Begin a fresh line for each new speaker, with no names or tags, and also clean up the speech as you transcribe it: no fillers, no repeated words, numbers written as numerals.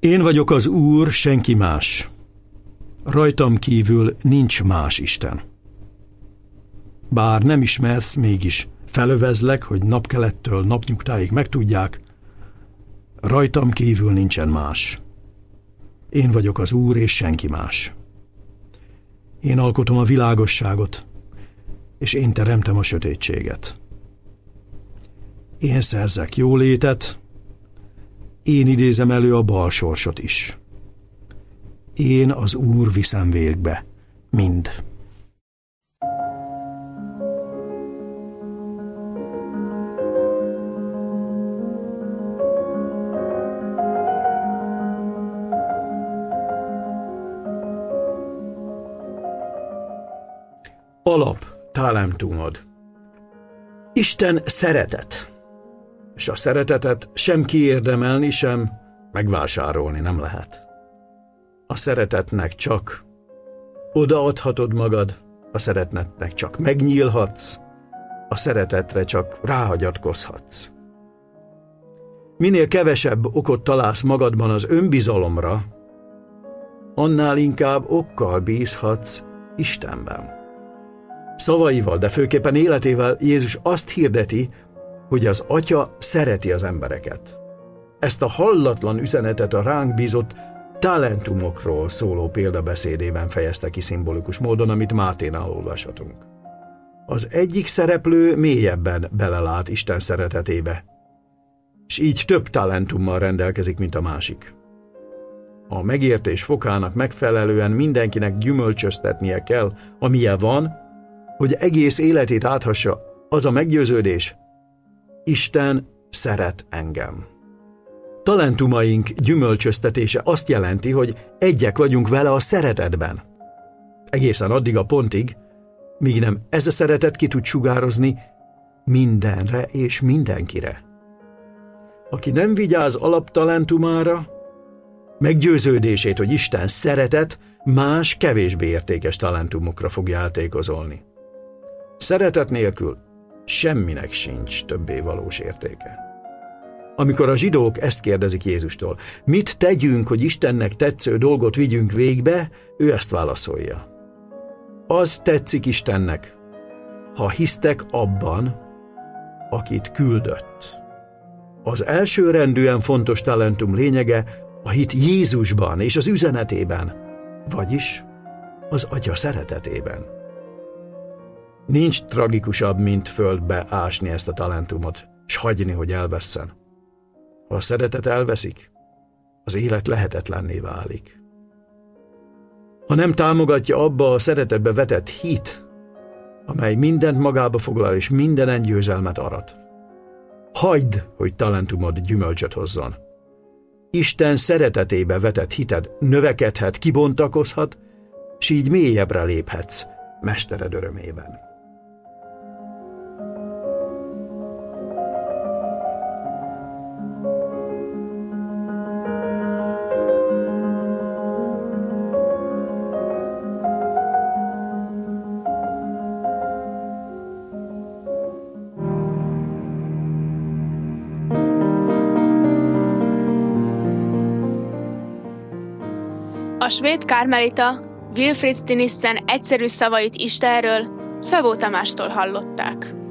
Én vagyok az Úr, senki más. Rajtam kívül nincs más Isten. Bár nem ismersz, mégis felövezlek, hogy napkelettől napnyugtáig megtudják, rajtam kívül nincsen más. Én vagyok az Úr, és senki más. Én alkotom a világosságot, és én teremtem a sötétséget. Én szerzek jólétet, én idézem elő a bal sorsot is. Én az Úr viszem végbe mind. Alap talentumod. Isten szeretet, és a szeretetet sem kiérdemelni, sem megvásárolni nem lehet. A szeretetnek csak odaadhatod magad, a szeretetnek csak megnyílhatsz, a szeretetre csak ráhagyatkozhatsz. Minél kevesebb okot találsz magadban az önbizalomra, annál inkább okkal bízhatsz Istenben. Szavaival, de főképpen életével Jézus azt hirdeti, hogy az Atya szereti az embereket. Ezt a hallatlan üzenetet a ránk bízott talentumokról szóló példabeszédében fejezte ki szimbolikus módon, amit Máténál olvashatunk. Az egyik szereplő mélyebben belelát Isten szeretetébe, és így több talentummal rendelkezik, mint a másik. A megértés fokának megfelelően mindenkinek gyümölcsöztetnie kell, amilyen van, hogy egész életét áthassa az a meggyőződés, Isten szeret engem. Talentumaink gyümölcsöztetése azt jelenti, hogy egyek vagyunk vele a szeretetben. Egészen addig a pontig, míg nem ez a szeretet ki tud sugározni mindenre és mindenkire. Aki nem vigyáz alaptalentumára, meggyőződését, hogy Isten szeretet, más kevésbé értékes talentumokra fog játékozolni. Szeretet nélkül semminek sincs többé valós értéke. Amikor a zsidók ezt kérdezik Jézustól, mit tegyünk, hogy Istennek tetsző dolgot vigyünk végbe, ő ezt válaszolja. Az tetszik Istennek, ha hisztek abban, akit küldött. Az elsőrendűen fontos talentum lényege a hit Jézusban és az üzenetében, vagyis az Atya szeretetében. Nincs tragikusabb, mint földbe ásni ezt a talentumot, s hagyni, hogy elvesszen. Ha a szeretet elveszik, az élet lehetetlenné válik. Ha nem támogatja abba a szeretetbe vetett hit, amely mindent magába foglal és mindenen győzelmet arat, hagyd, hogy talentumod gyümölcsöt hozzon. Isten szeretetébe vetett hited növekedhet, kibontakozhat, s így mélyebbre léphetsz mestered örömében.
A svéd karmelita Wilfrid Stinissen egyszerű szavait Istenről Szabó Tamástól hallották.